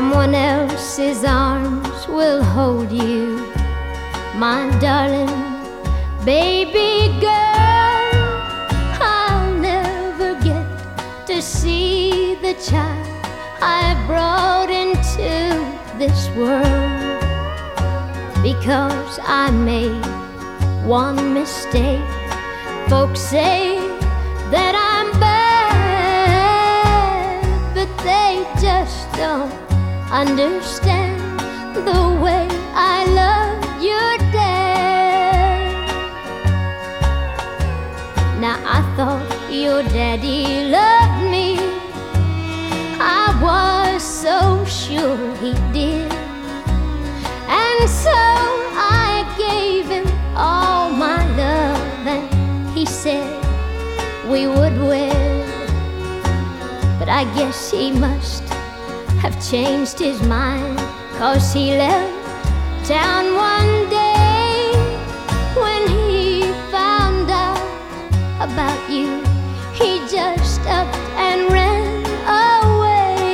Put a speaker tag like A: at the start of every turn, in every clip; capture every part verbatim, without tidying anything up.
A: someone else's arms will hold you, my darling baby girl. I'll never get to see the child I brought into this world, because I made one mistake. Folks say that I'm bad, but they just don't understand the way I love your dad. Now I thought your daddy loved me, I was so sure he did, and so I gave him all my love, and he said we would wed. But I guess he must have changed his mind, 'cause he left town one day. When he found out about you, he just up and ran away.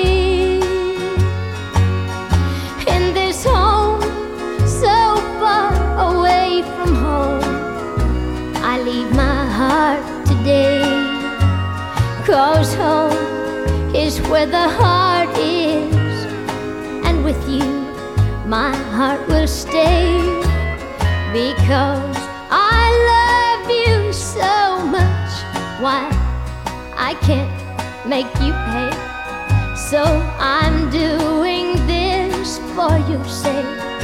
A: In this home so far away from home, I leave my heart today, 'cause home is where the heart is, and with you my heart will stay, because I love you so much. Why, I can't make you pay, so I'm doing this for your sake.